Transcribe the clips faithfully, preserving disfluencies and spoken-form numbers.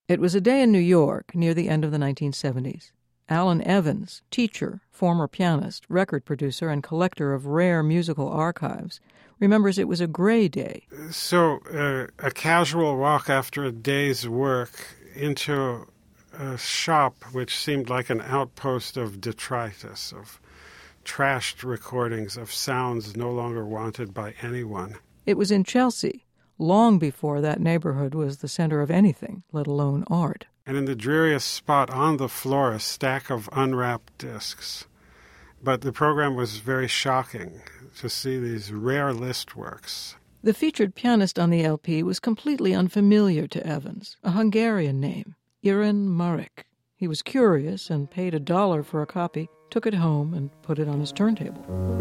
It was a day in New York near the end of the nineteen seventies. Alan Evans, teacher, former pianist, record producer, and collector of rare musical archives, remembers it was a gray day. So uh, a casual walk after a day's work into a shop which seemed like an outpost of detritus, of trashed recordings of sounds no longer wanted by anyone. It was in Chelsea, long before that neighborhood was the center of anything, let alone art. And in the dreariest spot on the floor, a stack of unwrapped discs. But the program was very shocking to see these rare Liszt works. The featured pianist on the L P was completely unfamiliar to Evans, a Hungarian name, Iren Marek. He was curious and paid a dollar for a copy, took it home, and put it on his turntable.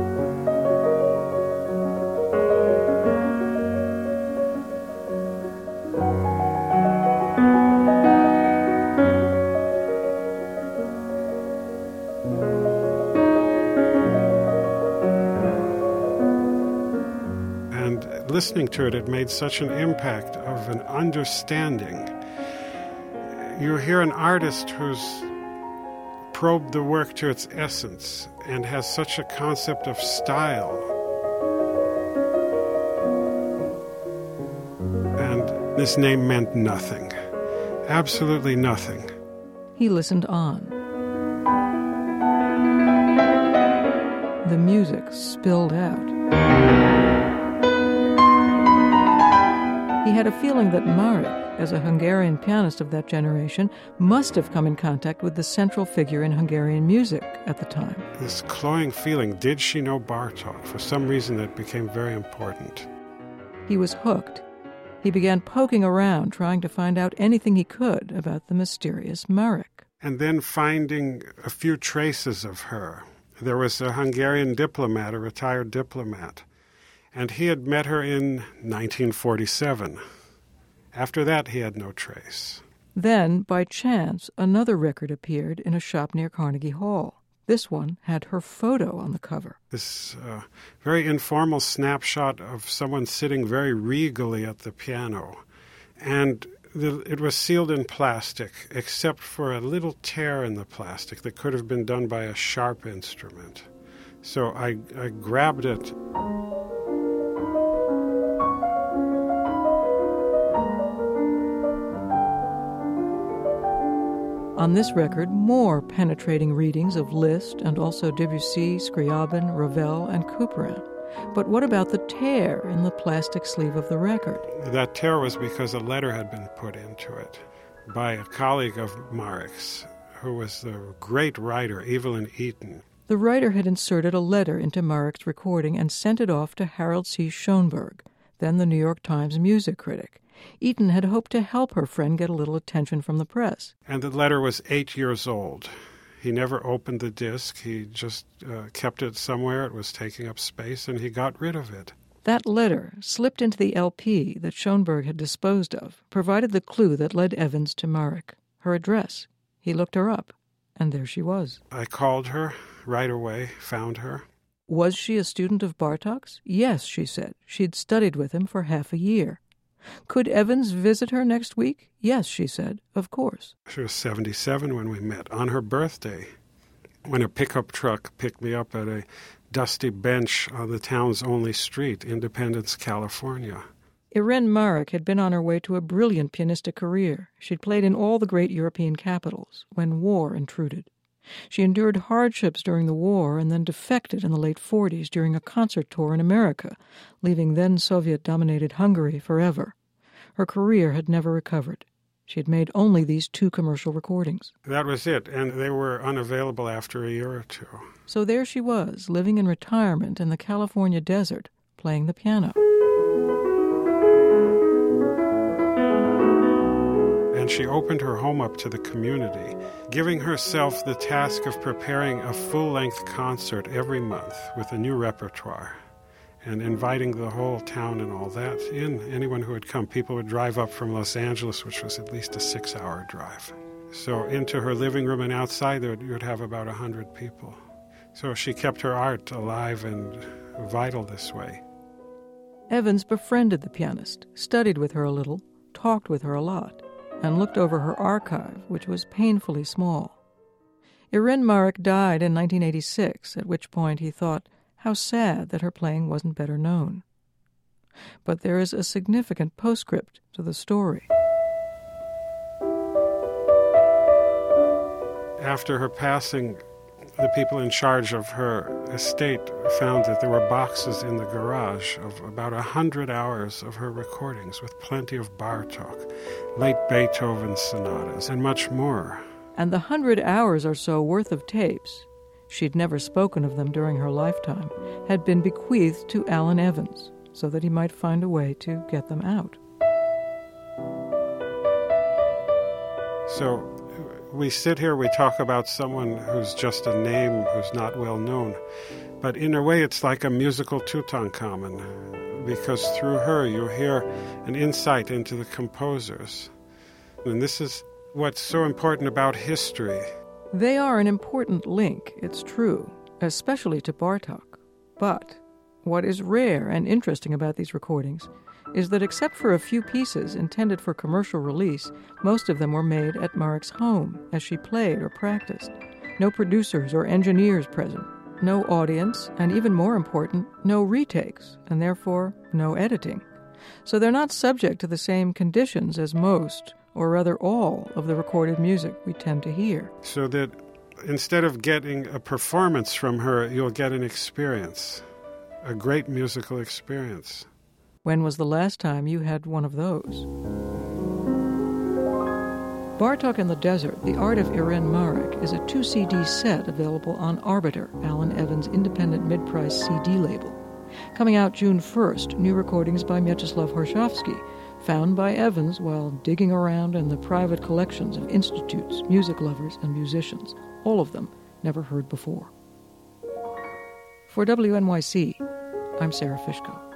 Listening to it, it made such an impact of an understanding. You hear an artist who's probed the work to its essence and has such a concept of style. And this name meant nothing. Absolutely nothing. He listened on. The music spilled out. He had a feeling that Marek, as a Hungarian pianist of that generation, must have come in contact with the central figure in Hungarian music at the time. This cloying feeling, did she know Bartók? For some reason that became very important. He was hooked. He began poking around, trying to find out anything he could about the mysterious Marek. And then finding a few traces of her. There was a Hungarian diplomat, a retired diplomat, and he had met her in nineteen forty-seven. After that, he had no trace. Then, by chance, another record appeared in a shop near Carnegie Hall. This one had her photo on the cover. This uh, very informal snapshot of someone sitting very regally at the piano. And the, it was sealed in plastic, except for a little tear in the plastic that could have been done by a sharp instrument. So I, I grabbed it. On this record, more penetrating readings of Liszt and also Debussy, Scriabin, Ravel, and Couperin. But what about the tear in the plastic sleeve of the record? That tear was because a letter had been put into it by a colleague of Marek's, who was the great writer, Evelyn Eaton. The writer had inserted a letter into Marek's recording and sent it off to Harold C. Schoenberg, then the New York Times music critic. Eaton had hoped to help her friend get a little attention from the press. And the letter was eight years old. He never opened the disc. He just uh, kept it somewhere. It was taking up space, and he got rid of it. That letter, slipped into the L P that Schoenberg had disposed of, provided the clue that led Evans to Marek, her address. He looked her up, and there she was. I called her right away, found her. Was she a student of Bartók's? Yes, she said. She'd studied with him for half a year. Could Evans visit her next week? Yes, she said, of course. She was seventy-seven when we met, on her birthday, when a pickup truck picked me up at a dusty bench on the town's only street, Independence, California. Iren Marek had been on her way to a brilliant pianistic career. She'd played in all the great European capitals when war intruded. She endured hardships during the war and then defected in the late forties during a concert tour in America, leaving then Soviet-dominated Hungary forever. Her career had never recovered. She had made only these two commercial recordings. That was it, and they were unavailable after a year or two. So there she was, living in retirement in the California desert, playing the piano. And she opened her home up to the community, giving herself the task of preparing a full-length concert every month with a new repertoire and inviting the whole town and all that in, anyone who would come. People would drive up from Los Angeles, which was at least a six-hour drive. So into her living room and outside, there would, you would have about one hundred people. So she kept her art alive and vital this way. Evans befriended the pianist, studied with her a little, talked with her a lot. and looked over her archive, which was painfully small. Irene Marek died in nineteen eighty-six, at which point he thought, how sad that her playing wasn't better known. But there is a significant postscript to the story. After her passing, the people in charge of her estate found that there were boxes in the garage of about a hundred hours of her recordings with plenty of Bartók, late Beethoven sonatas, and much more. And the hundred hours or so worth of tapes, she'd never spoken of them during her lifetime, had been bequeathed to Alan Evans so that he might find a way to get them out. So we sit here, we talk about someone who's just a name, who's not well known. But in a way, it's like a musical Tutankhamun, because through her you hear an insight into the composers. And this is what's so important about history. They are an important link, it's true, especially to Bartók. But what is rare and interesting about these recordings is that except for a few pieces intended for commercial release, most of them were made at Marek's home as she played or practiced. No producers or engineers present, no audience, and even more important, no retakes, and therefore no editing. So they're not subject to the same conditions as most, or rather all, of the recorded music we tend to hear. So that instead of getting a performance from her, you'll get an experience, a great musical experience. When was the last time you had one of those? Bartók in the Desert, The Art of Irene Marek, is a two C D set available on Arbiter, Alan Evans' independent mid-price C D label. Coming out June first, new recordings by Mieczysław Horszowski, found by Evans while digging around in the private collections of institutes, music lovers, and musicians, all of them never heard before. For W N Y C, I'm Sarah Fishko.